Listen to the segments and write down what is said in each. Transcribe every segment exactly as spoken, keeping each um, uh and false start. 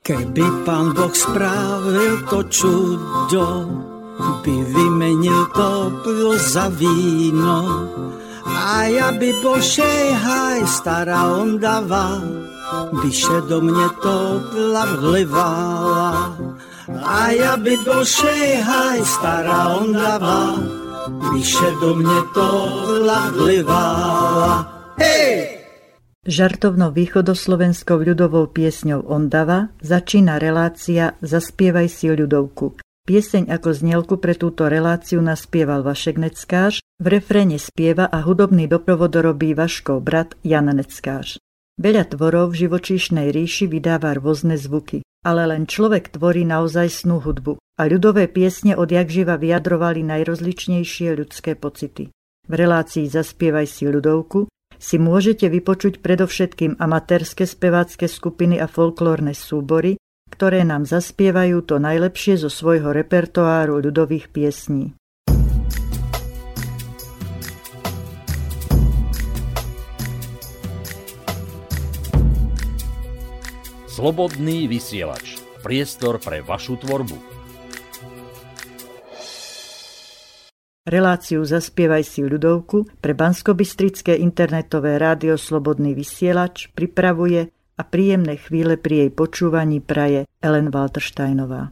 Keby Pán Boh spravil to čudo, by vymenil toplo za víno. A ja by bol šejhaj, stará ondava, by še do mne topla vlivala. A ja by bol šejhaj, stará ondava, by še do mne topla vlivala. Hej! Žartovnou východoslovenskou ľudovou piesňou Ondava začína relácia Zaspievaj si ľudovku. Pieseň ako znielku pre túto reláciu naspieval Vašek Neckář, v refréne spieva a hudobný doprovod robí Vaškov brat Jan Neckář. Veľa tvorov v živočíšnej ríši vydáva rôzne zvuky, ale len človek tvorí naozajstnú hudbu a ľudové piesne odjakživa vyjadrovali najrozličnejšie ľudské pocity. V relácii Zaspievaj si ľudovku si môžete vypočuť predovšetkým amatérske spevácke skupiny a folklórne súbory, ktoré nám zaspievajú to najlepšie zo svojho repertoáru ľudových piesní. Slobodný vysielač. Priestor pre vašu tvorbu. Reláciu Zaspievaj si ľudovku pre banskobystrické internetové rádio Slobodný vysielač pripravuje a príjemné chvíle pri jej počúvaní praje Ellen Waltersteinová.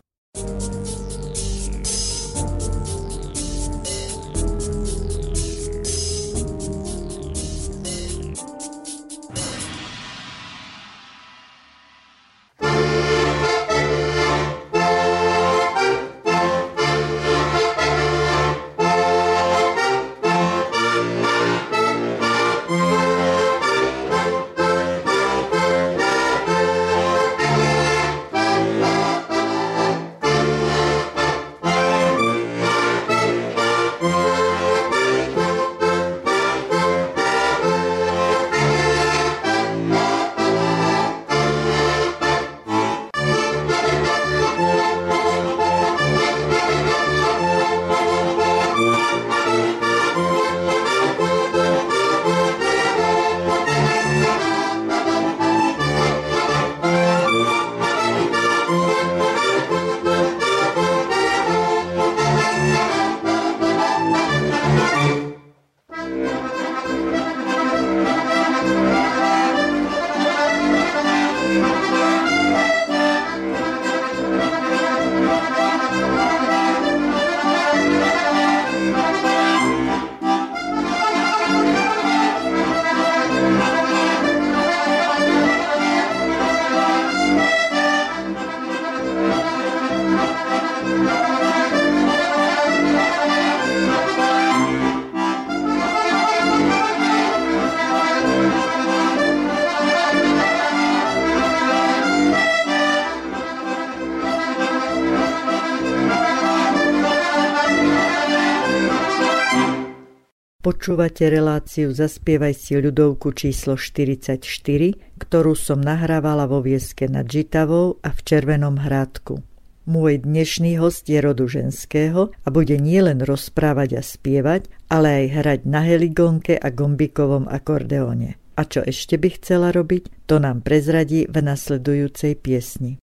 Počúvate reláciu Zaspievaj si ľudovku číslo štyridsaťštyri, ktorú som nahrávala vo Vieske nad Žitavou a v Červenom Hrádku. Môj dnešný host je rodu ženského a bude nielen rozprávať a spievať, ale aj hrať na heligonke a gombíkovom akordeóne. A čo ešte by chcela robiť, to nám prezradí v nasledujúcej piesni.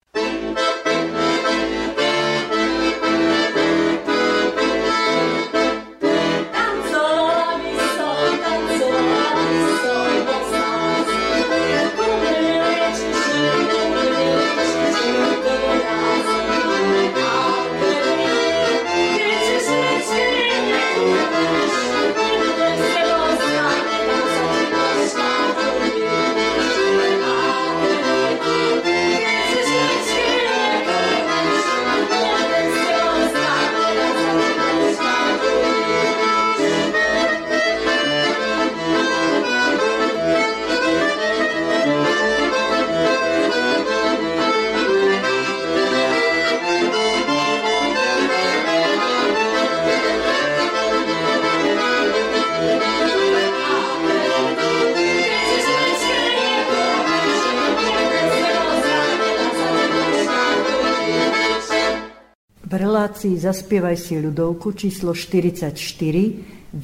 V relácii Zaspievaj si ľudovku číslo štyridsaťštyri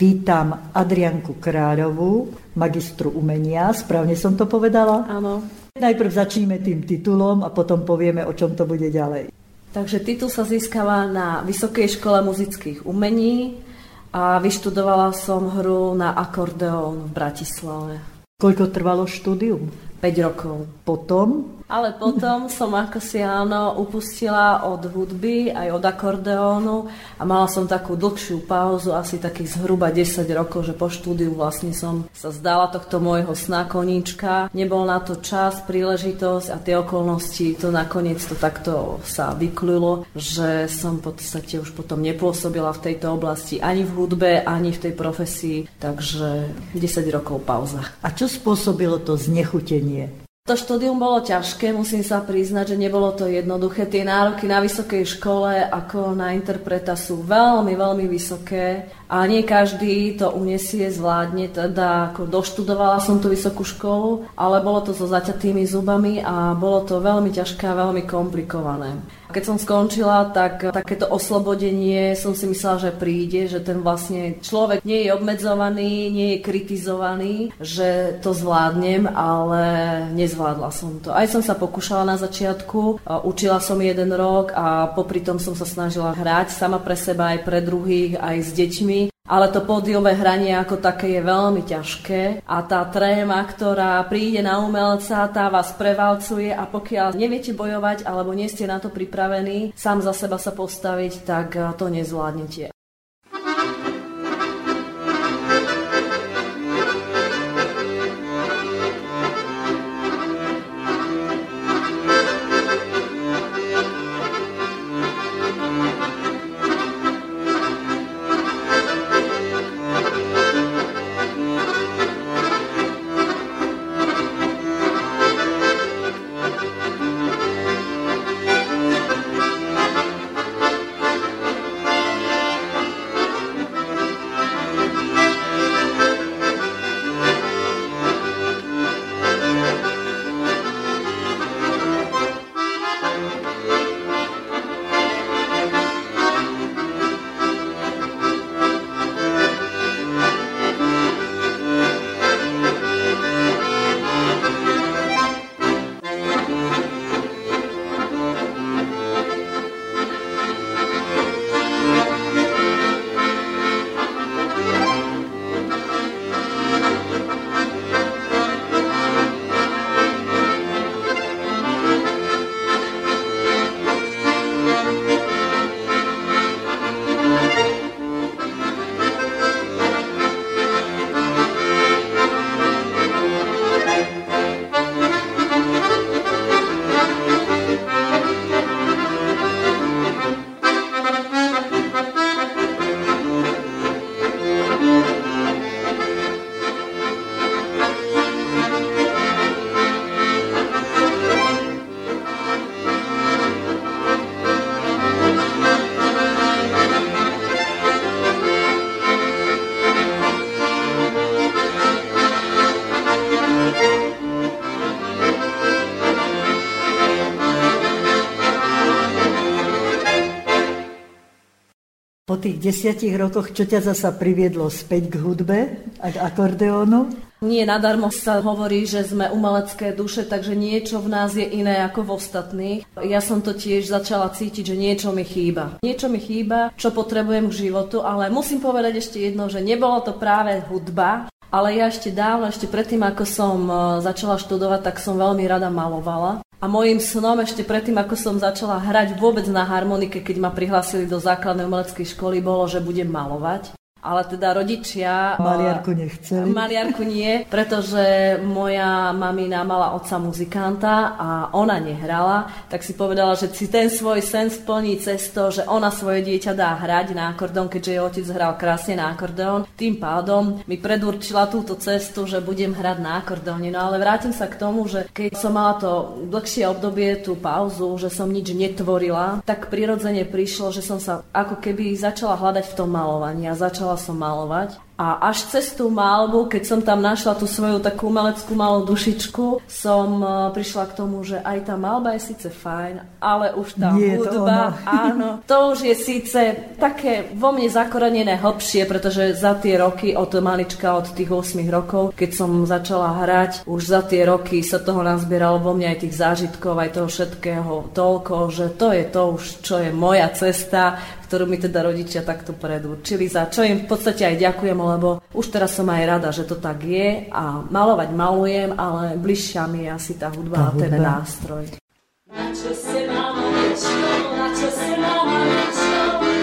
vítam Adrianku Kráľovú, magistru umenia. Správne som to povedala? Áno. Najprv začneme tým titulom a potom povieme, o čom to bude ďalej. Takže titul sa získava na Vysokej škole muzických umení a vyštudovala som hru na akordeón v Bratislave. Koľko trvalo štúdium? päť rokov. Potom? Ale potom som ako si áno upustila od hudby aj od akordeónu a mala som takú dlhšiu pauzu, asi takých zhruba desať rokov, že po štúdiu vlastne som sa zdala tohto môjho sna koníčka. Nebol na to čas, príležitosť a tie okolnosti, to nakoniec to takto sa vyklilo, že som v podstate už potom nepôsobila v tejto oblasti ani v hudbe, ani v tej profesii, takže desať rokov pauza. A čo spôsobilo to znechutenie? To štúdium bolo ťažké, musím sa priznať, že nebolo to jednoduché. Tie nároky na vysokej škole ako na interpreta sú veľmi, veľmi vysoké a nie každý to uniesie, zvládne. Teda ako doštudovala som tú vysokú školu, ale bolo to so zaťatými zubami a bolo to veľmi ťažké a veľmi komplikované. Keď som skončila, tak takéto oslobodenie som si myslela, že príde, že ten vlastne človek nie je obmedzovaný, nie je kritizovaný, že to zvládnem, ale nezvládla som to. Aj som sa pokúšala na začiatku, učila som jeden rok a popri tom som sa snažila hrať sama pre seba, aj pre druhých, aj s deťmi. Ale to pódiové hranie ako také je veľmi ťažké a tá tréma, ktorá príde na umelca, tá vás prevalcuje a pokiaľ neviete bojovať alebo nie ste na to pripravení sám za seba sa postaviť, tak to nezvládnete. Po tých desiatich rokoch, čo ťa zasa priviedlo späť k hudbe a k akordeónu? Nie nadarmo sa hovorí, že sme umelecké duše, takže niečo v nás je iné ako v ostatných. Ja som to tiež začala cítiť, že niečo mi chýba. Niečo mi chýba, čo potrebujem k životu, ale musím povedať ešte jedno, že nebolo to práve hudba, ale ja ešte dávno, ešte predtým, ako som začala študovať, tak som veľmi rada malovala. A mojím snom ešte predtým, ako som začala hrať vôbec na harmonike, keď ma prihlásili do základnej umeleckej školy, bolo, že budem malovať. Ale teda rodičia... Maliarku nechceli. Maliarku nie, pretože moja mamina mala otca muzikanta a ona nehrala, tak si povedala, že si ten svoj sen splní cez to, že ona svoje dieťa dá hrať na akordeón, keďže jej otec hral krásne na akordeón. Tým pádom mi predurčila túto cestu, že budem hrať na akordeóne. No ale vrátim sa k tomu, že keď som mala to dlhšie obdobie, tú pauzu, že som nič netvorila, tak prirodzene prišlo, že som sa ako keby začala hľadať v tom malovaní a začala začala som malovať. A až cez tú maľbu, keď som tam našla tú svoju takú umeleckú malú dušičku, som prišla k tomu, že aj tá maľba je síce fajn, ale už tá Nie, hudba, to áno, to už je síce také vo mne zakorenené hlbšie, pretože za tie roky, od malička, od tých ôsmich rokov, keď som začala hrať, už za tie roky sa toho nazbieralo vo mne aj tých zážitkov, aj toho všetkého toľko, že to je to už, čo je moja cesta, ktorú mi teda rodičia takto predurčili, za čo im v podstate aj ďakujem, lebo už teraz som aj rada, že to tak je a malovať malujem, ale bližšia mi je asi tá hudba a ten nástroj. Na čo se máma večko, na čo se máma večko,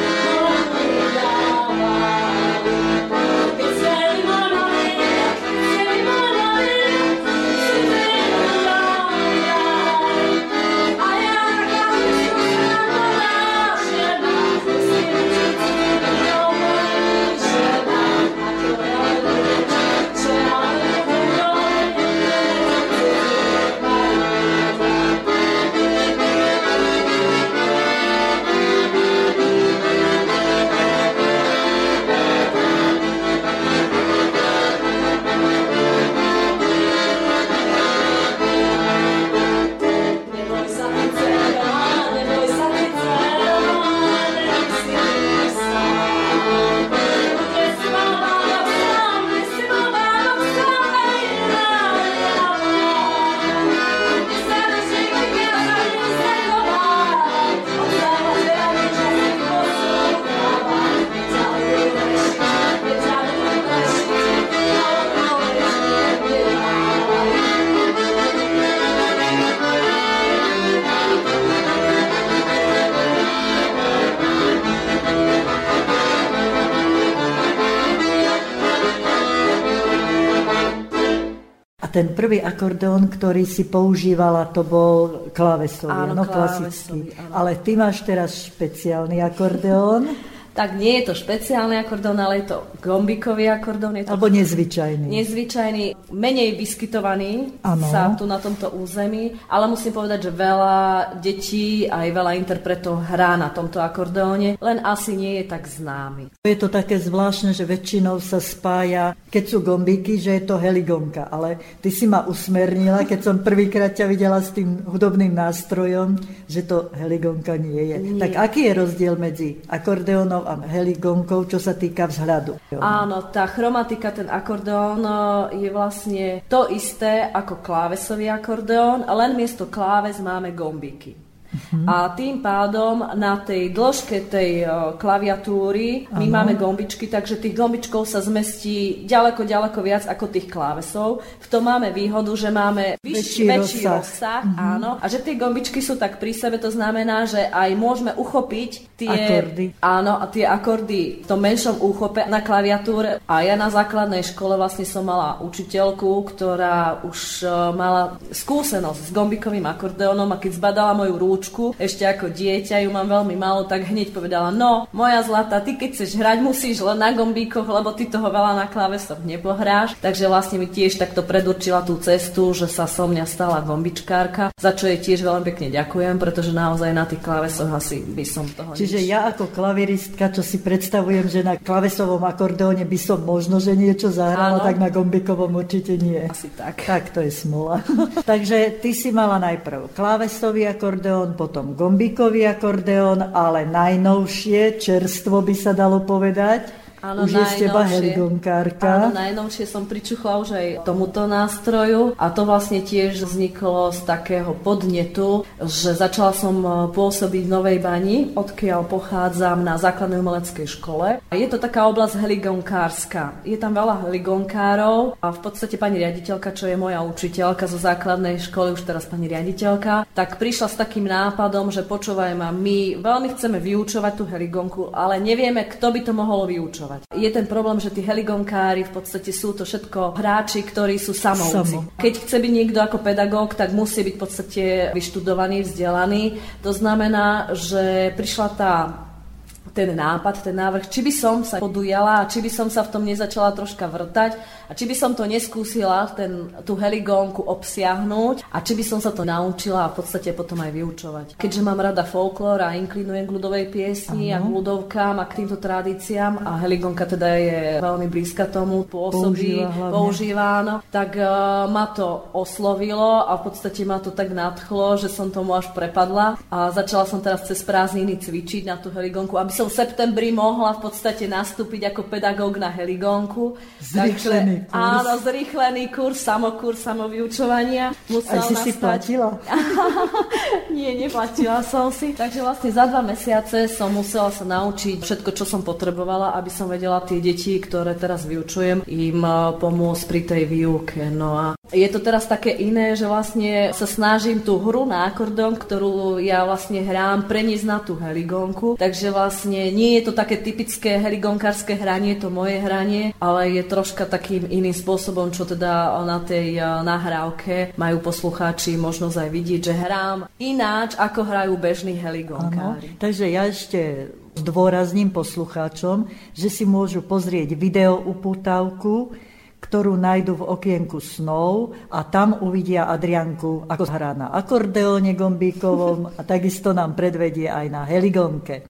ten prvý akordeón, ktorý si používala, to bol klávesový, áno, no, klasický. Áno. Ale ty máš teraz špeciálny akordeón. Tak nie je to špeciálny akordón, ale je to gombikový akordón. Je to alebo nezvyčajný. Nezvyčajný, menej vyskytovaný ano. Sa tu na tomto území, ale musím povedať, že veľa detí aj veľa interpretov hrá na tomto akordóne, len asi nie je tak známy. Je to také zvláštne, že väčšinou sa spája, keď sú gombiky, že je to heligonka, ale ty si ma usmernila, keď som prvýkrát ťa videla s tým hudobným nástrojom, že to heligonka nie je. Nie. Tak aký je rozdiel medzi akordeónom a heligonkou, čo sa týka vzhľadu? Áno, tá chromatika, ten akordeón je vlastne to isté ako klávesový akordeón, len miesto kláves máme gombiky. Uh-huh. A tým pádom na tej dĺžke tej klaviatúry my uh-huh. máme gombičky, takže tých gombičkov sa zmestí ďaleko, ďaleko viac ako tých klávesov. V tom máme výhodu, že máme vyšší, väčší rozsah, rozsah uh-huh. áno, a že tie gombičky sú tak pri sebe, to znamená, že aj môžeme uchopiť tie akordy. Áno, a tie akordy v tom menšom úchope na klaviatúre. A ja na základnej škole vlastne som mala učiteľku, ktorá už mala skúsenosť s gombikovým akordeónom a keď zbadala moju rúčku, ešte ako dieťa, ju mám veľmi málo, tak hneď povedala, no, moja zlatá, ty keď chceš hrať, musíš len na gombíkoch, lebo ty toho veľa na klávesoch nepohráš. Takže vlastne mi tiež takto predurčila tú cestu, že sa so mňa stala gombičkárka, za čo jej tiež veľmi pekne ďakujem, pretože naozaj na tých klávesoch asi by som toho Čiže nič... ja ako klaviristka, čo si predstavujem, že na klavesovom akordeóne by som možno, že niečo zahrala, áno. Tak na gombikovom určite nie. Asi tak. Tak to je smola. Takže ty si mala najprv klávesový akordeón, potom gombíkový akordeón, ale najnovšie, čerstvo by sa dalo povedať. Áno, už je z teba heligonkárka. Áno, najnovšie som pričuchla už aj tomuto nástroju a to vlastne tiež vzniklo z takého podnetu, že začala som pôsobiť v Novej Bani, odkiaľ pochádzam na základnej umeleckej škole. Je to taká oblasť heligonkárska. Je tam veľa heligonkárov a v podstate pani riaditeľka, čo je moja učiteľka zo základnej školy, už teraz pani riaditeľka, tak prišla s takým nápadom, že počúvaj ma, my veľmi chceme vyučovať tú heligonku, ale nevieme, kto by to mohol vyučovať. Je ten problém, že tí heligonkári v podstate sú to všetko hráči, ktorí sú samovci. Samo. Keď chce byť niekto ako pedagóg, tak musí byť v podstate vyštudovaný, vzdelaný. To znamená, že prišla tá ten nápad, ten návrh, či by som sa podujala a či by som sa v tom nezačala troška vrtať a či by som to neskúsila ten, tú heligónku obsiahnuť a či by som sa to naučila a v podstate potom aj vyučovať. Keďže mám rada folklór a inklinujem k ľudovej piesni a k ľudovkám a k týmto tradíciám a heligónka teda je veľmi blízka tomu, pôsobí, používa, no, tak uh, ma to oslovilo a v podstate ma to tak nadchlo, že som tomu až prepadla a začala som teraz cez prázdniny cvičiť na tú heligónku, aby som v septembri mohla v podstate nastúpiť ako pedagóg na heligónku. Zrýchlený Takže, kurz. Áno, zrýchlený kurz, samokurs, samovyučovania. Musel Aj si nastať. si platila? Nie, neplatila som si. Takže vlastne za dva mesiace som musela sa naučiť všetko, čo som potrebovala, aby som vedela tie deti, ktoré teraz vyučujem, im pomôcť pri tej výuke. No a je to teraz také iné, že vlastne sa snažím tú hru na akordón, ktorú ja vlastne hrám, preniesť na tú heligónku. Takže vlastne nie je to také typické heligónkárske hranie, to moje hranie, ale je troška takým iným spôsobom, čo teda na tej nahrávke majú poslucháči možnosť aj vidieť, že hrám ináč, ako hrajú bežní heligónkári. Takže ja ešte zdôrazním poslucháčom, že si môžu pozrieť video upútavku, ktorú nájdu v okienku snov a tam uvidia Adrianku, ako hrá na akordeóne gombíkovom a takisto nám predvedie aj na heligónke.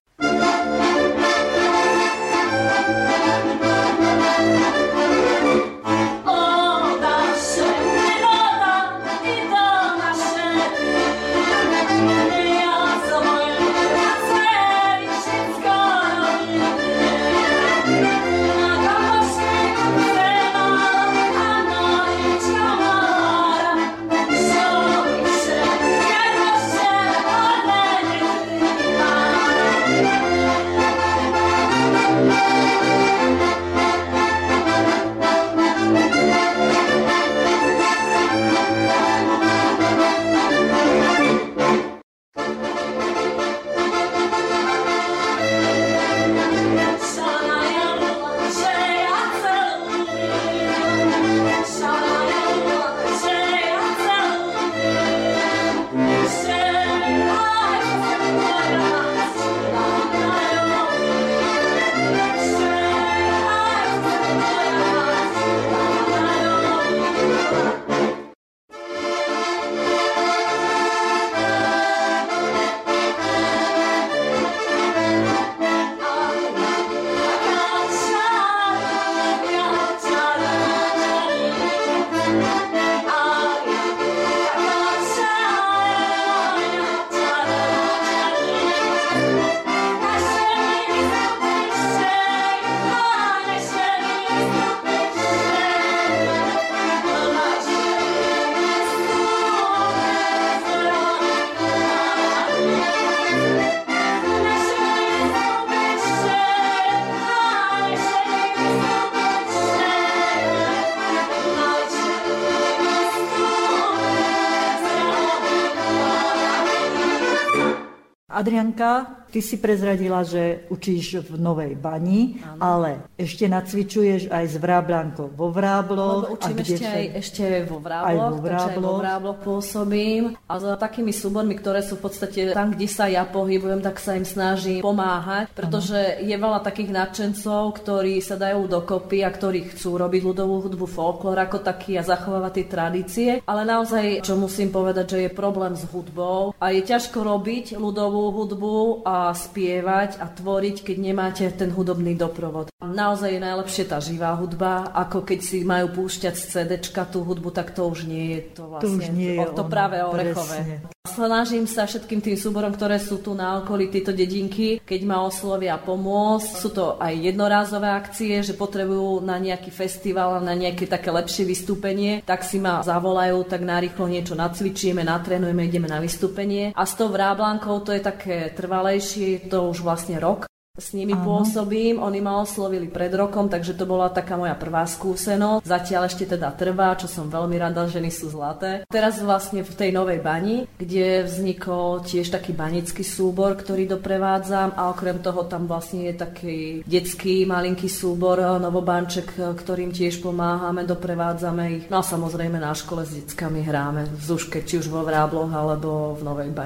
Adrianka, ty si prezradila, že učíš v Novej Bani, ano. Ale ešte nacvičuješ aj s Vrábľankou vo Vrábloch. Lebo učím ešte, sa... aj, ešte vo Vrábloch, aj vo Vrábloch. takže aj vo Vrábloch pôsobím. A za takými súbormi, ktoré sú v podstate tam, kde sa ja pohybujem, tak sa im snažím pomáhať, pretože ano. Je veľa takých nadšencov, ktorí sa dajú dokopy a ktorí chcú robiť ľudovú hudbu, folklór ako taký a zachovávať tie tradície. Ale naozaj, čo musím povedať, že je problém s hudbou a je ťažko robiť ľudovú hudbu a spievať a tvoriť, keď nemáte ten hudobný doprovod. Naozaj je najlepšie tá živá hudba, ako keď si majú púšťať z cé déčka tú hudbu, tak to už nie je to vlastne. To už nie je to ono, práve orechové. presne. Snažím sa všetkým tým súborom, ktoré sú tu na okolí tejto dedinky, keď ma oslovia pomôcť. Sú to aj jednorázové akcie, že potrebujú na nejaký festival, na nejaké také lepšie vystúpenie, tak si ma zavolajú, tak narýchlo niečo nacvičíme, natrénujeme, ideme na vystúpenie. A s tou Vrábľankou to je také trvalejšie, to už vlastne rok. S nimi Áno. pôsobím, oni ma oslovili pred rokom, takže to bola taká moja prvá skúsenosť. Zatiaľ ešte teda trvá, čo som veľmi rada, ženy sú zlaté. Teraz vlastne v tej Novej Bani, kde vznikol tiež taký banický súbor, ktorý doprevádzam a okrem toho tam vlastne je taký detský malinký súbor Novobanček, ktorým tiež pomáhame, doprevádzame ich. No a samozrejme na škole s deckami hráme v Zuške, či už vo Vrábloch alebo v Novej Bani.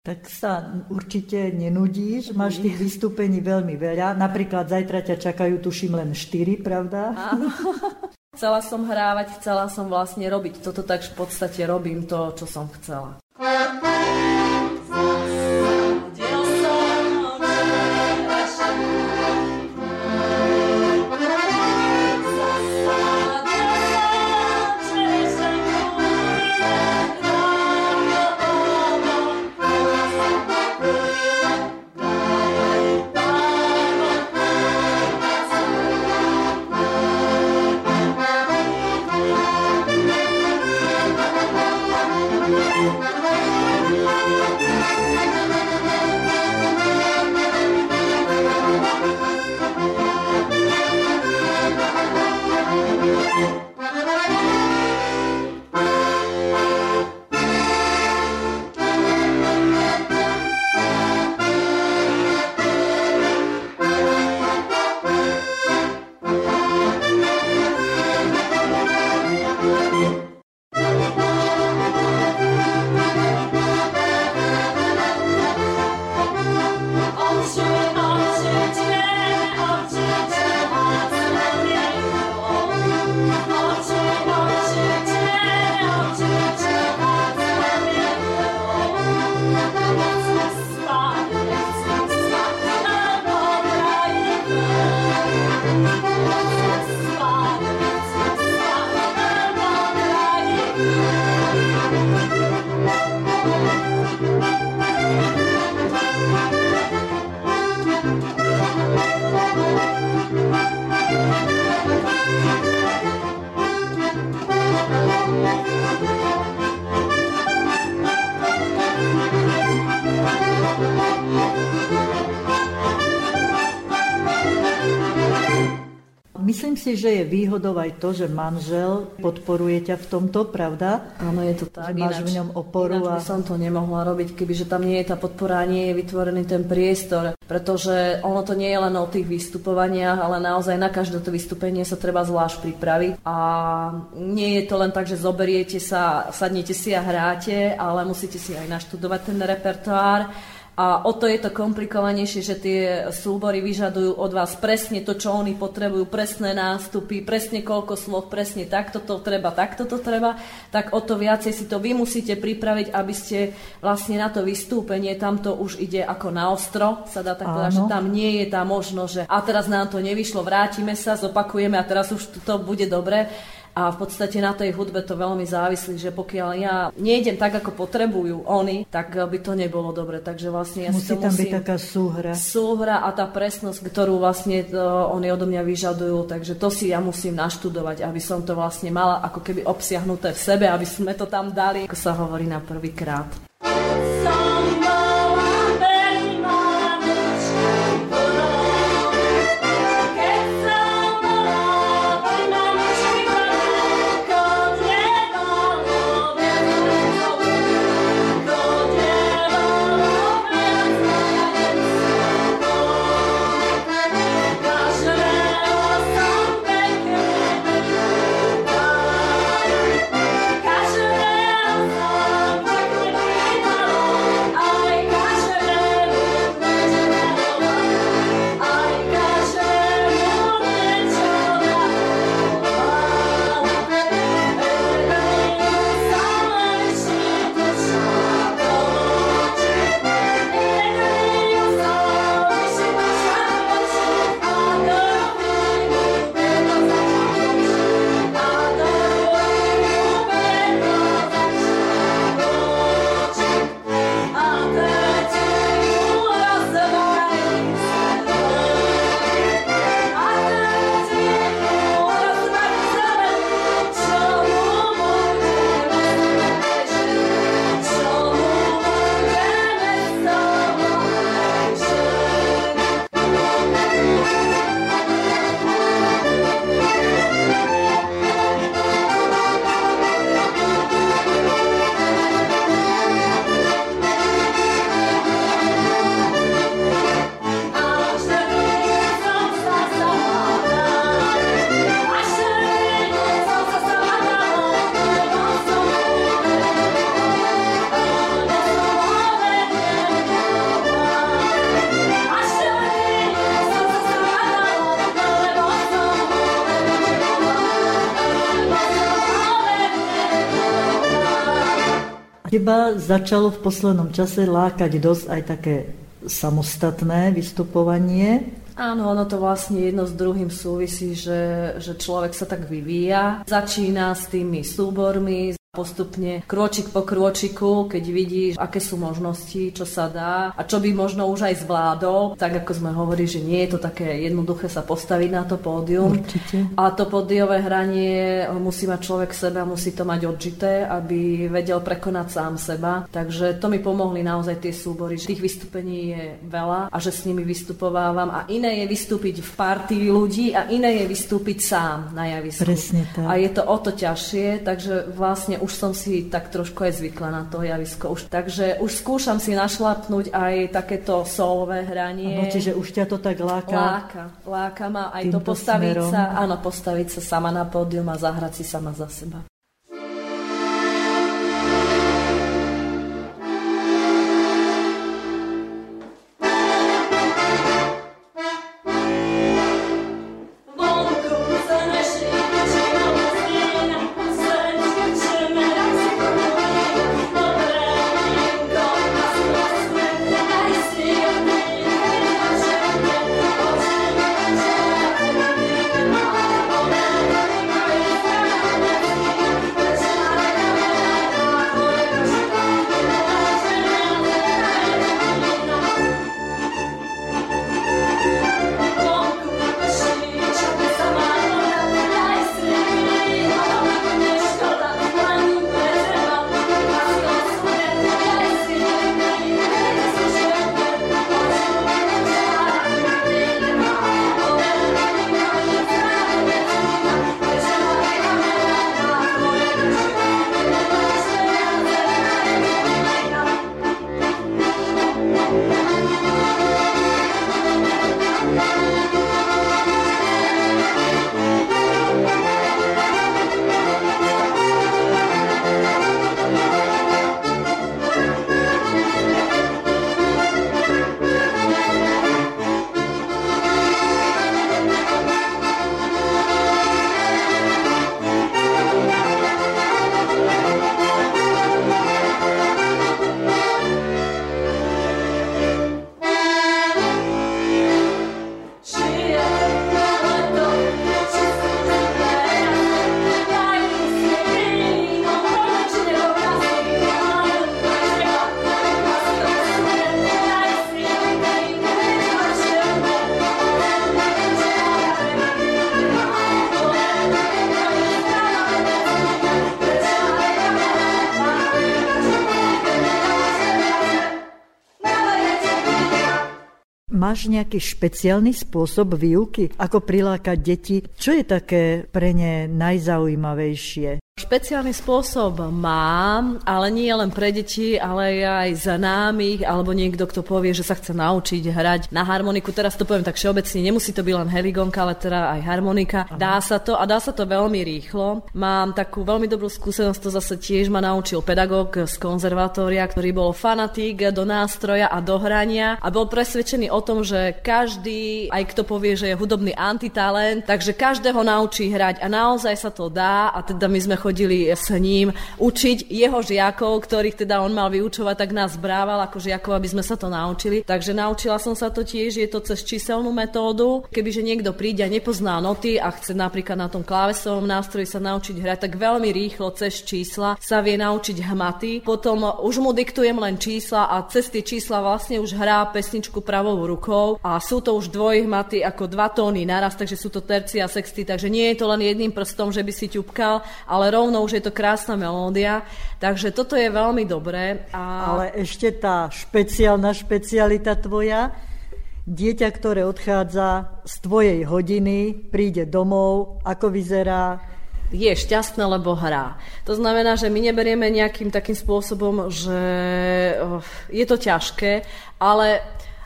Tak sa určite nenudíš, máš tých vystúpení veľmi veľa. Napríklad zajtra ťa čakajú, tuším, len štyri, pravda? Áno. Chcela som hrávať, chcela som vlastne robiť toto, tak v podstate robím to, čo som chcela. Myslím si, že je výhodou aj to, že manžel podporuje ťa v tomto, pravda? Áno, je to tak. Že máš ináč, v ňom oporu. Ináč by a... som to nemohla robiť, kebyže tam nie je tá podpora, nie je vytvorený ten priestor, pretože ono to nie je len o tých vystupovaniach, ale naozaj na každé to vystúpenie sa treba zvlášť pripraviť a nie je to len tak, že zoberiete sa, sadnete si a hráte, ale musíte si aj naštudovať ten repertoár. A o to je to komplikovanejšie, že tie súbory vyžadujú od vás presne to, čo oni potrebujú, presné nástupy, presne koľko slov, presne takto to treba, takto to treba, tak o to viacej si to vy musíte pripraviť, aby ste vlastne na to vystúpenie, tam to už ide ako na ostro, sa dá tak povedať, že tam nie je tá možnosť, že a teraz nám to nevyšlo, vrátime sa, zopakujeme a teraz už to bude dobre. A v podstate na tej hudbe to veľmi závislí, že pokiaľ ja nejdem tak, ako potrebujú oni, tak by to nebolo dobre. Takže vlastne ja musí si to tam musím... byť taká súhra. Súhra a tá presnosť, ktorú vlastne to, oni odo mňa vyžadujú, takže to si ja musím naštudovať, aby som to vlastne mala ako keby obsiahnuté v sebe, aby sme to tam dali, ako sa hovorí na prvýkrát. Thank you. teba začalo v poslednom čase lákať dosť aj také samostatné vystupovanie. Áno, ono to vlastne jedno s druhým súvisí, že, že človek sa tak vyvíja. Začína s tými súbormi, postupne krôčik po krôčiku, keď vidíš, aké sú možnosti, čo sa dá a čo by možno už aj zvládol. Tak ako sme hovorili, že nie je to také jednoduché sa postaviť na to pódium. Určite. A to pódiové hranie musí mať človek seba, musí to mať odžité, aby vedel prekonať sám seba. Takže to mi pomohli naozaj tie súbory, že tých vystúpení je veľa a že s nimi vystupovávam a iné je vystúpiť v partii ľudí a iné je vystúpiť sám na javisku. Presne tak. A je to o to ťažšie, takže vlastne už som si tak trošku aj zvykla na to javisko. Už, takže už skúšam si našlapnúť aj takéto solové hranie. Ano, čiže už ťa to tak láka? Láka. Láka ma aj to postaviť smerom. sa, áno, postaviť sa sama na pódium a zahrať si sama za seba. Máš nejaký špeciálny spôsob výuky, ako prilákať deti? Čo je také pre ne najzaujímavejšie? Špeciálny spôsob mám, ale nie len pre deti, ale aj známych, alebo niekto, kto povie, že sa chce naučiť hrať na harmoniku. Teraz to poviem tak všeobecne, nemusí to byť len heligonka, ale teda aj harmonika. Dá sa to a dá sa to veľmi rýchlo. Mám takú veľmi dobrú skúsenosť, to zase tiež ma naučil pedagóg z konzervatória, ktorý bol fanatík do nástroja a do hrania a bol presvedčený o tom, že každý, aj kto povie, že je hudobný antitalent, takže každého naučí hrať a naozaj sa to dá a teda my sme chodili s ním učiť jeho žiakov, ktorých teda on mal vyučovať, tak nás brával ako žiakov, aby sme sa to naučili. Takže naučila som sa to tiež, je to cez číselnú metódu. Kebyže niekto príde a nepozná noty a chce napríklad na tom klávesovom nástroji sa naučiť hrať, tak veľmi rýchlo cez čísla sa vie naučiť hmaty. Potom už mu diktujem len čísla a cez tie čísla vlastne už hrá pesničku pravou rukou a sú to už dvojhmaty ako dva tóny naraz, takže sú to terci a sexty, takže nie je to len jedným prstom, že by si ťupkal, ale rovno už je to krásna melódia, takže toto je veľmi dobré. A... Ale ešte tá špeciálna špecialita tvoja, dieťa, ktoré odchádza z tvojej hodiny, príde domov, ako vyzerá? Je šťastné, lebo hrá. To znamená, že my neberieme nejakým takým spôsobom, že je to ťažké, ale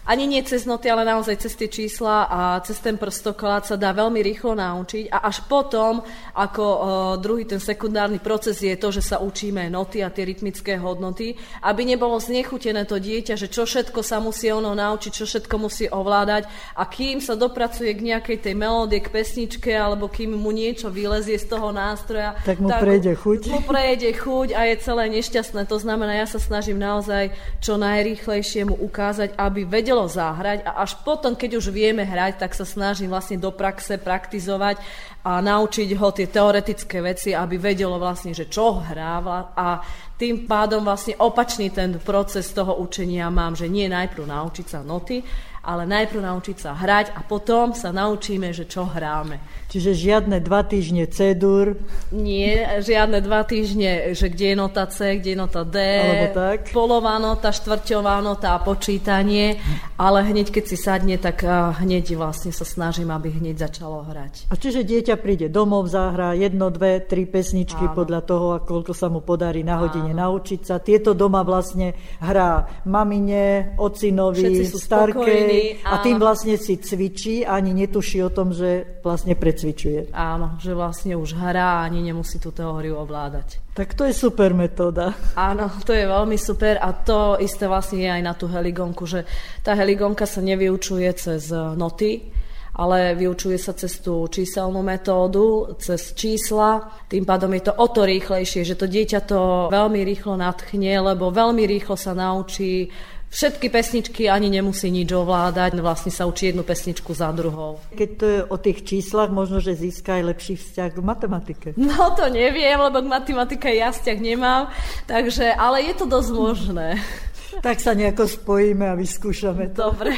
ani nie cez noty, ale naozaj cez tie čísla a cez ten prstoklad sa dá veľmi rýchlo naučiť a až potom, ako uh, druhý ten sekundárny proces je to, že sa učíme noty a tie rytmické hodnoty, aby nebolo znechutené to dieťa, že čo všetko sa musí ono naučiť, čo všetko musí ovládať a kým sa dopracuje k nejakej tej melódie, k pesničke, alebo kým mu niečo vylezie z toho nástroja, tak mu tak prejde chuť. Mu prejde chuť a je celé nešťastné. To znamená, ja sa snažím naozaj čo najrýchlejšie mu ukázať, aby vedel zahrať a až potom, keď už vieme hrať, tak sa snažím vlastne do praxe praktizovať a naučiť ho tie teoretické veci, aby vedelo vlastne, že čo hráva a tým pádom vlastne opačný ten proces toho učenia mám, že nie najprv naučiť sa noty, ale najprv naučiť sa hrať a potom sa naučíme, že čo hráme. Čiže žiadne dva týždne C-dur? Nie, žiadne dva týždne, že kde je nota C, kde je nota D, tak. Polová nota, štvrťová nota a počítanie, ale hneď keď si sadne, tak hneď vlastne sa snažím, aby hneď začalo hrať. A čiže dieťa príde domov, zahrá jedno, dve, tri pesničky Áno. podľa toho, koľko sa mu podarí na hodine Áno. naučiť sa. Tieto doma vlastne hrá mamine, ocinovi, starkej a tým vlastne si cvičí a ani netuší o tom, že vlastne precvičuje. Áno, že vlastne už hrá a ani nemusí tú teóriu ovládať. Tak to je super metóda. Áno, to je veľmi super a to isté vlastne je aj na tú heligonku, že tá heligonka sa nevyučuje cez noty, ale vyučuje sa cez tú číselnú metódu, cez čísla. Tým pádom je to o to rýchlejšie, že to dieťa to veľmi rýchlo nadchne, lebo veľmi rýchlo sa naučí všetky pesničky, ani nemusí nič ovládať, vlastne sa učí jednu pesničku za druhou. Keď to je o tých číslach, možno, že získa aj lepší vzťah k matematike. No to neviem, lebo k matematike ja vzťah nemám, takže, ale je to dosť možné. Tak sa nejako spojíme a vyskúšame to. Dobre.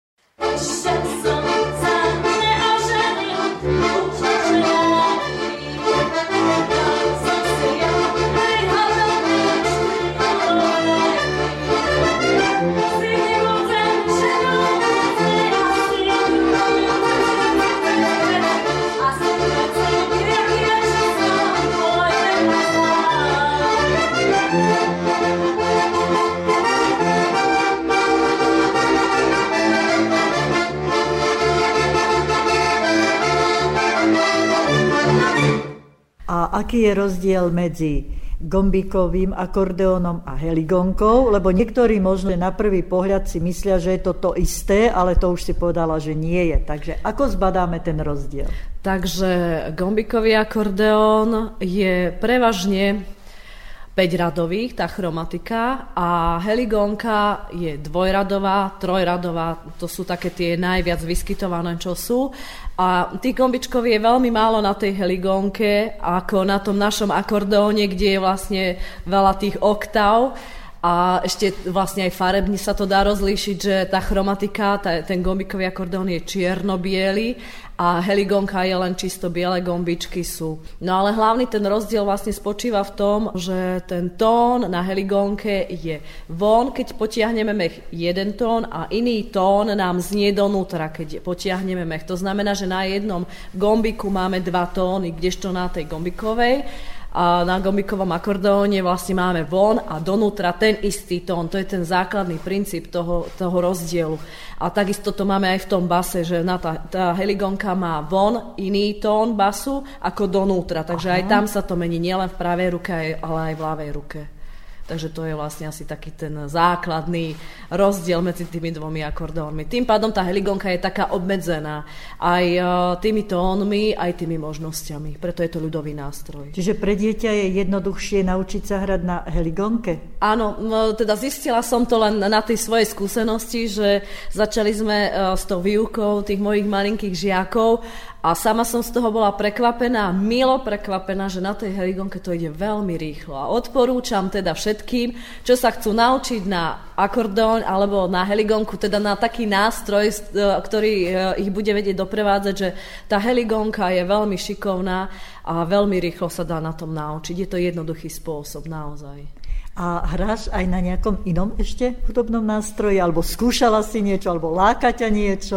A aký je rozdiel medzi gombíkovým akordeónom a heligonkou? Lebo niektorí možno na prvý pohľad si myslia, že je to to isté, ale to už si povedala, že nie je. Takže ako zbadáme ten rozdiel? Takže gombíkový akordeón je prevažne päťradových, tá chromatika, a heligonka je dvojradová, trojradová, to sú také tie najviac vyskytované, čo sú. A tých gombičkov je veľmi málo na tej heligonke, ako na tom našom akordeóne, kde je vlastne veľa tých oktáv. A ešte vlastne aj farebne sa to dá rozlíšiť, že tá chromatika, tá, ten gombikový akordeón je čierno-biely a heligonka je len čisto biele gombičky sú. No ale hlavný ten rozdiel vlastne spočíva v tom, že ten tón na heligonke je von, keď potiahneme mech jeden tón a iný tón nám znie donútra, keď potiahneme mech. To znamená, že na jednom gombiku máme dva tóny, kdežto na tej gombikovej a na gombikovom akordeóne vlastne máme von a donútra ten istý tón. To je ten základný princíp toho, toho rozdielu. A takisto to máme aj v tom base, že na tá, tá heligonka má von iný tón basu ako donútra. Takže Aha. aj tam sa to mení nielen v pravej ruke, ale aj v ľavej ruke. Takže to je vlastne asi taký ten základný rozdiel medzi tými dvomi akordeónmi. Tým pádom tá heligonka je taká obmedzená aj tými tónmi, aj tými možnosťami. Preto je to ľudový nástroj. Čiže pre dieťa je jednoduchšie naučiť sa hrať na heligonke? Áno, teda zistila som to len na tej svojej skúsenosti, že začali sme s tou výukou tých mojich malinkých žiakov a sama som z toho bola prekvapená, milo prekvapená, že na tej heligonke to ide veľmi rýchlo. A odporúčam teda všetkým, čo sa chcú naučiť na akordeón alebo na heligonku, teda na taký nástroj, ktorý ich bude vedieť doprevádzať, že tá heligonka je veľmi šikovná a veľmi rýchlo sa dá na tom naučiť. Je to jednoduchý spôsob, naozaj. A hráš aj na nejakom inom ešte hudobnom nástroji? Alebo skúšala si niečo? Alebo láka ťa niečo?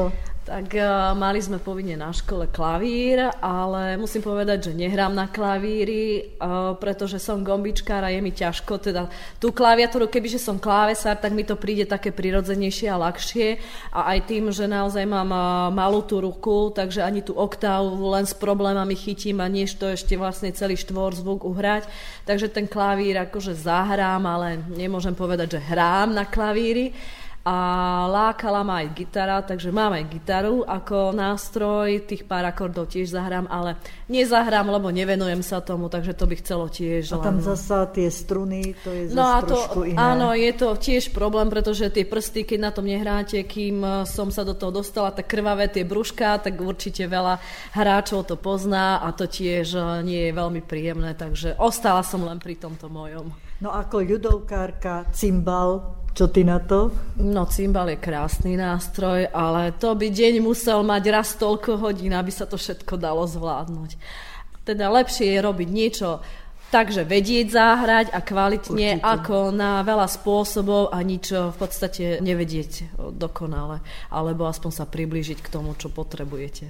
Tak uh, mali sme povinne na škole klavír, ale musím povedať, že nehrám na klavíri, uh, pretože som gombičkár a je mi ťažko. Teda tú klaviatúru, kebyže som klávesár, tak mi to príde také prirodzenejšie a ľahšie. A aj tým, že naozaj mám uh, malú tú ruku, takže ani tú oktávu len s problémami chytím a nie to ešte vlastne celý štvorzvuk uhrať. Takže ten klavír akože zahrám, ale nemôžem povedať, že hrám na klavíri. A lákala ma aj gitara, takže mám aj gitaru ako nástroj, tých pár akordov tiež zahrám, ale nezahrám, lebo nevenujem sa tomu, takže to by chcelo tiež. A tam zasa tie struny, to je no zase trošku iné. Áno, je to tiež problém, pretože tie prsty, keď na tom nehráte, kým som sa do toho dostala, tak krvavé tie brúška, tak určite veľa hráčov to pozná a to tiež nie je veľmi príjemné, takže ostala som len pri tomto mojom. No ako ľudovkárka, cimbal, čo ty na to? No, cimbal je krásny nástroj, ale to by deň musel mať raz toľko hodín, aby sa to všetko dalo zvládnuť. Teda lepšie je robiť niečo takže vedieť zahrať a kvalitne, určite, ako na veľa spôsobov a nič v podstate nevedieť dokonale, alebo aspoň sa priblížiť k tomu, čo potrebujete.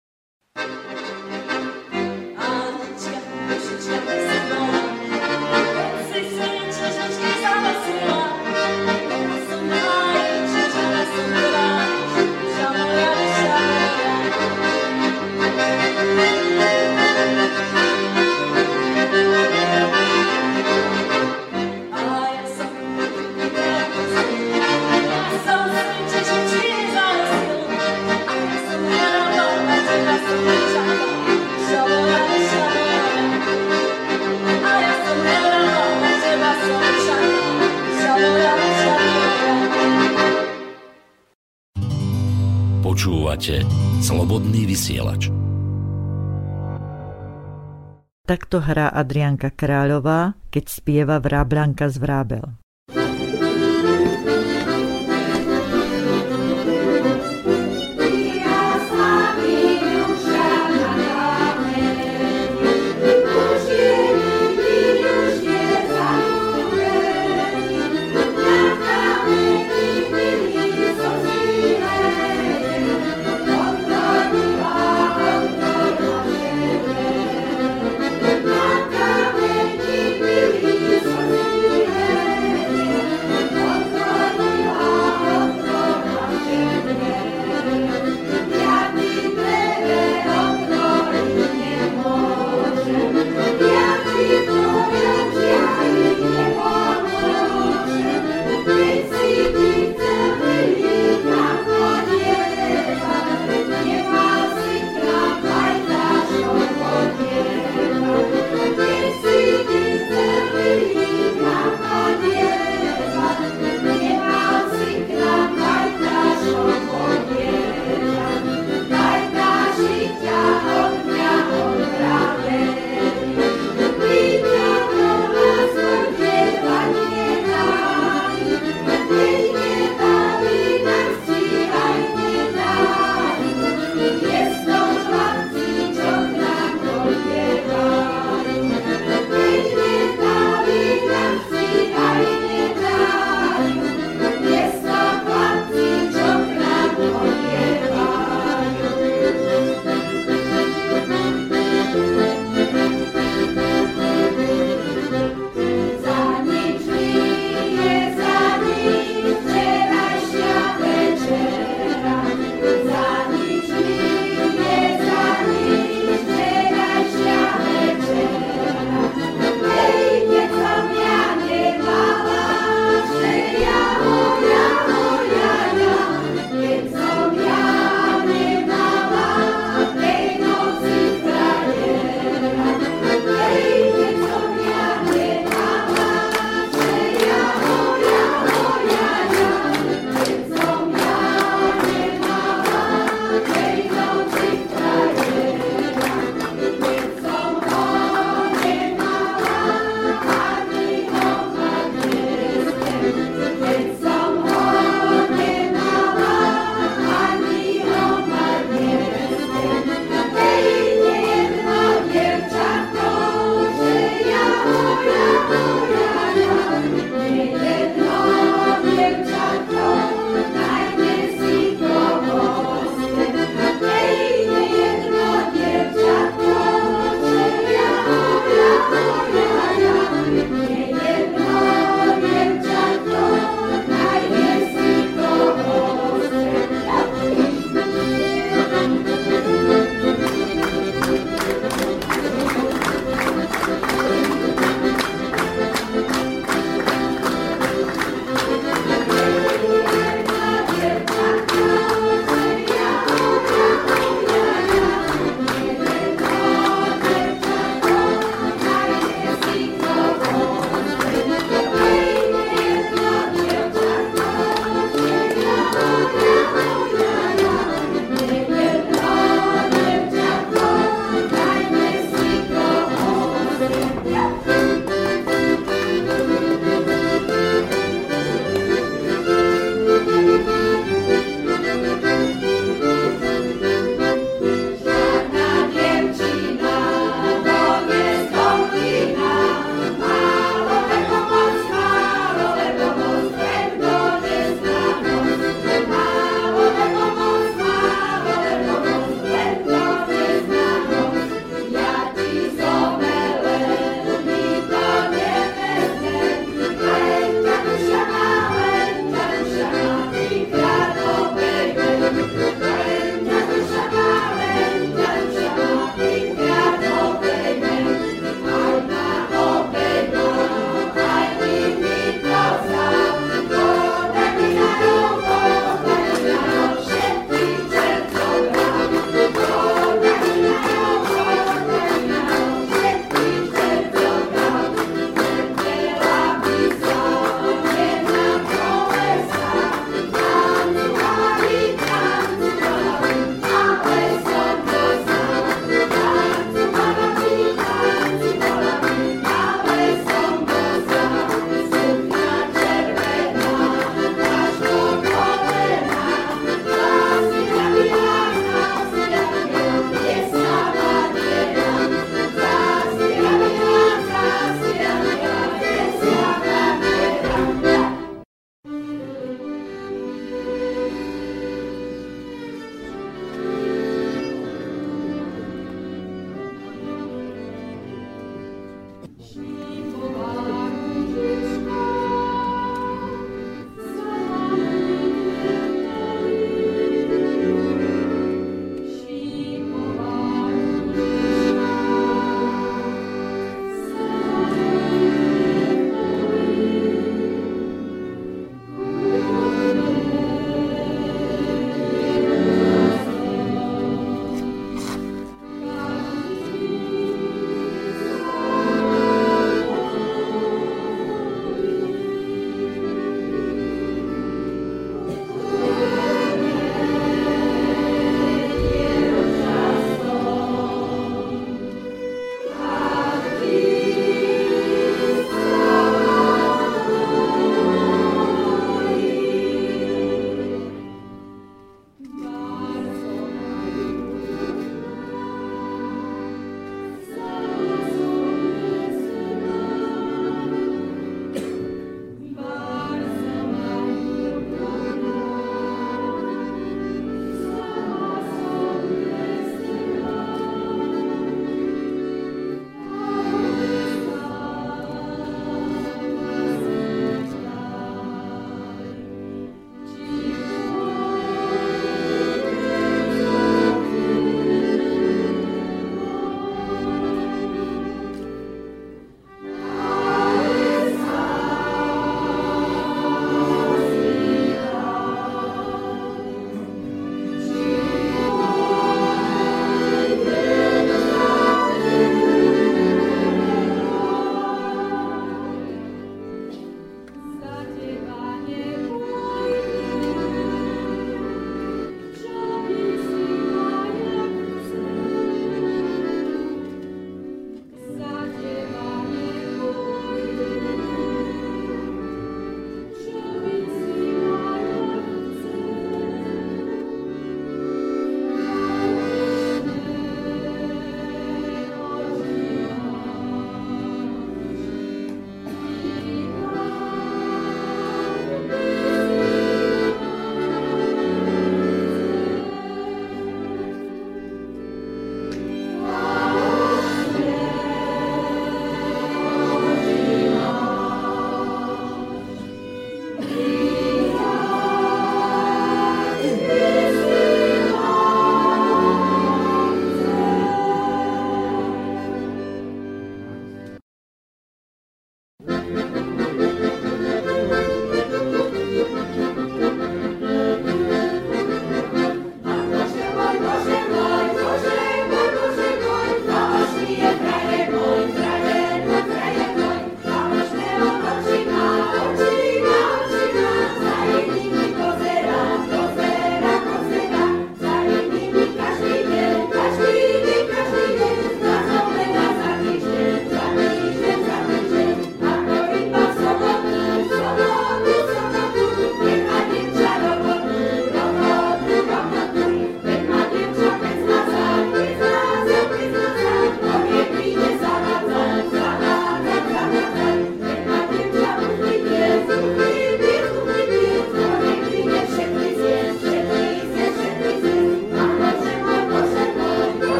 Počúvate Slobodný vysielač. Takto hrá Adriánka Kráľová, keď spieva Vrábľanka z Vrábel. Thank you.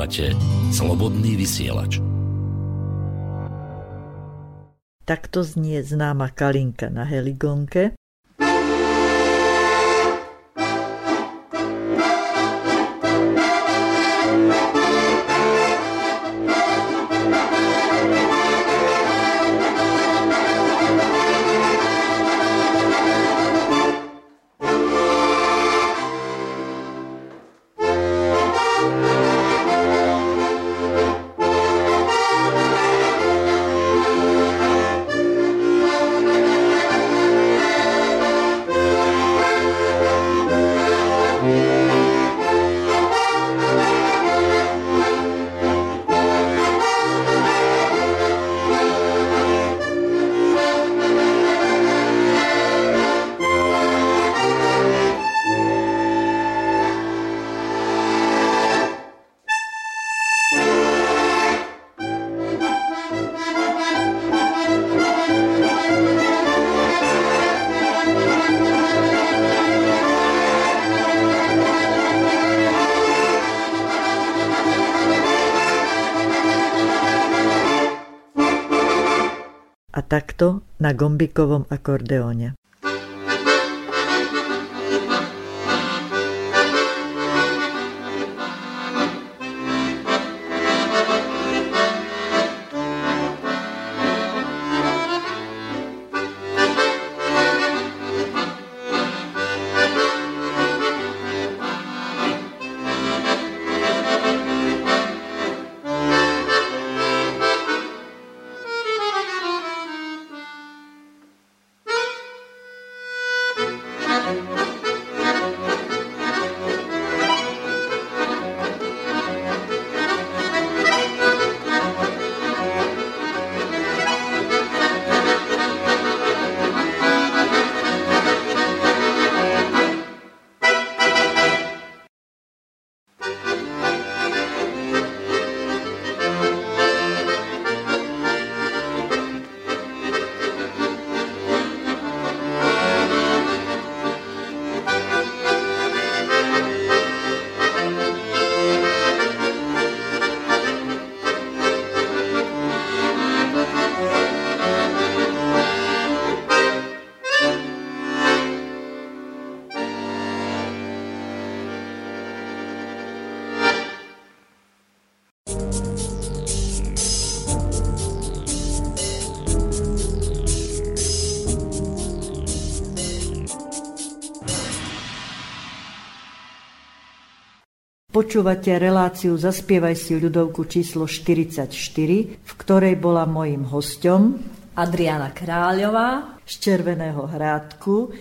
Počúvate Slobodný vysielač. Takto znie známa Kalinka na heligonke. A takto na gombikovom akordeóne. Počúvate reláciu Zaspievaj si ľudovku číslo štyridsaťštyri, v ktorej bola mojím hosťom Adriana Kráľová z Červeného Hrádku,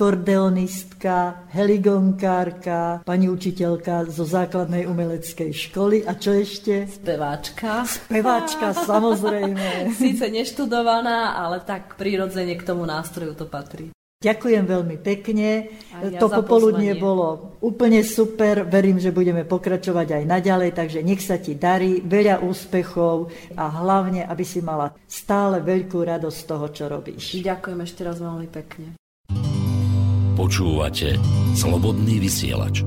akordeonistka, heligonkárka, pani učiteľka zo základnej umeleckej školy a čo ešte? Speváčka. Speváčka, samozrejme. Síce neštudovaná, ale tak prirodzene k tomu nástroju to patrí. Ďakujem veľmi pekne. Ja to popoludnie bolo úplne super. Verím, že budeme pokračovať aj naďalej, takže nech sa ti darí, veľa úspechov a hlavne, aby si mala stále veľkú radosť z toho, čo robíš. Ďakujem ešte raz veľmi pekne. Počúvate Slobodný vysielač.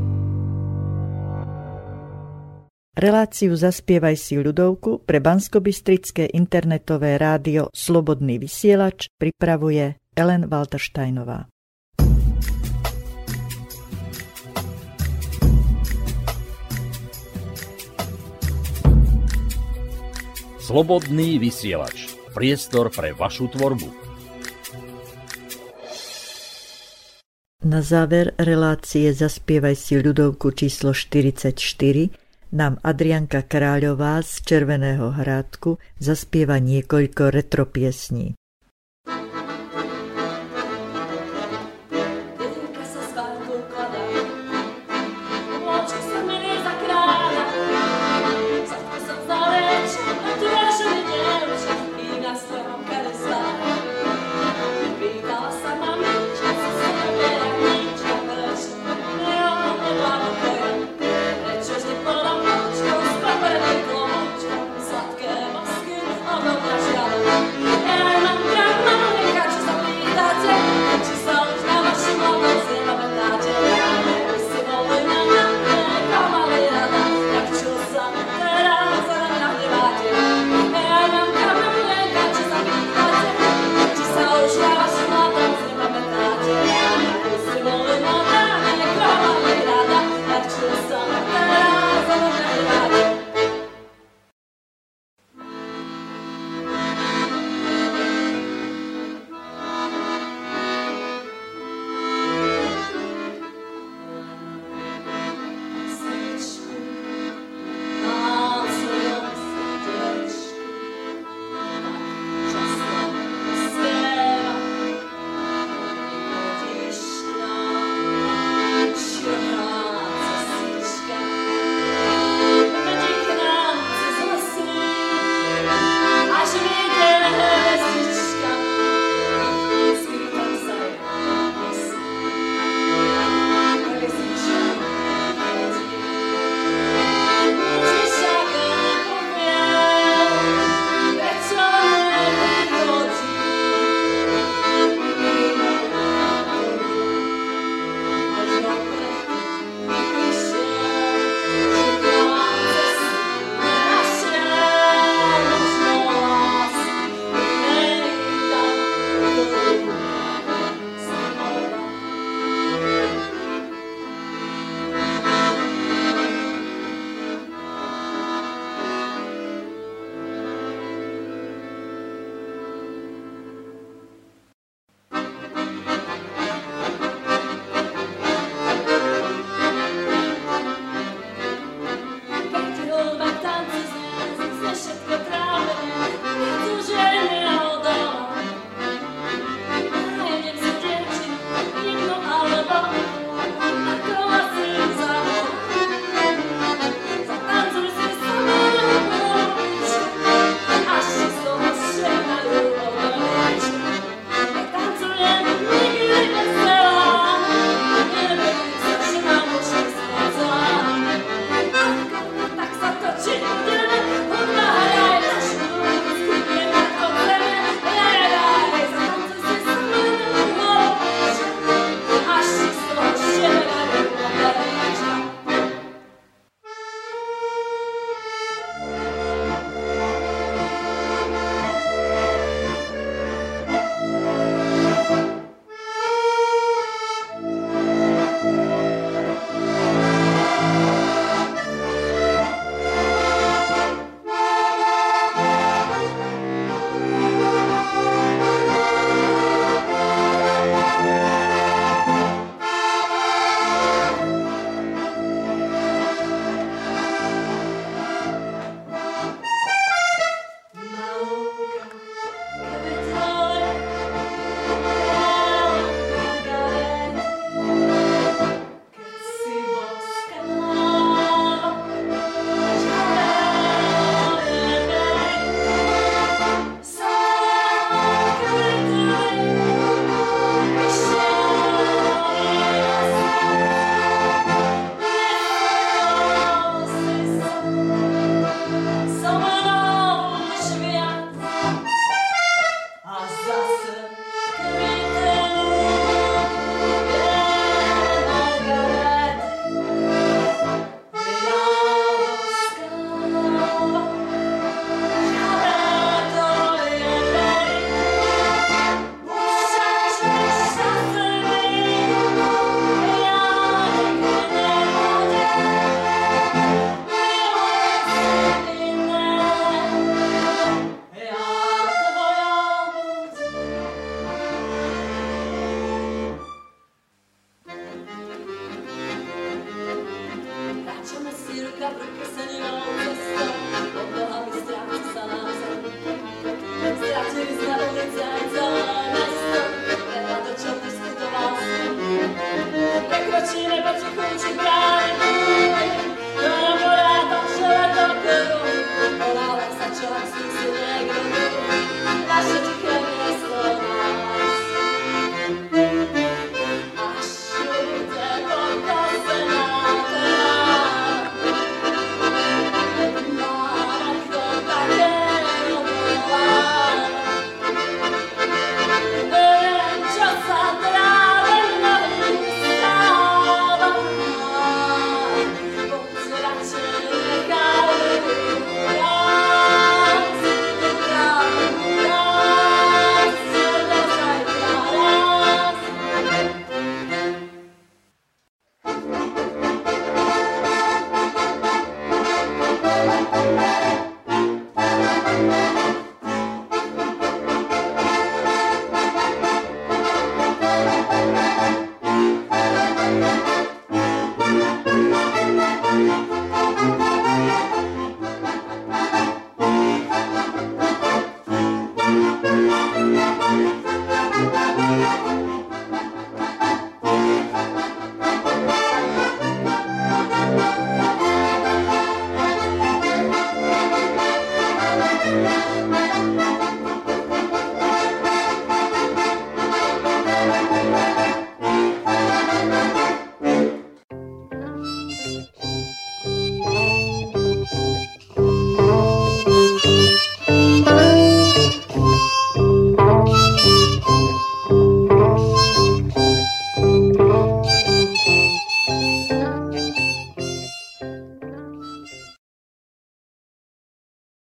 Reláciu Zaspievaj si ľudovku pre banskobystrické internetové rádio Slobodný vysielač pripravuje Ellen Waltersteinová. Slobodný vysielač. Priestor pre vašu tvorbu. Na záver relácie Zaspievaj si ľudovku číslo štyridsaťštyri nám Adrianka Kráľová z Červeného Hrádku zaspieva niekoľko retro piesní.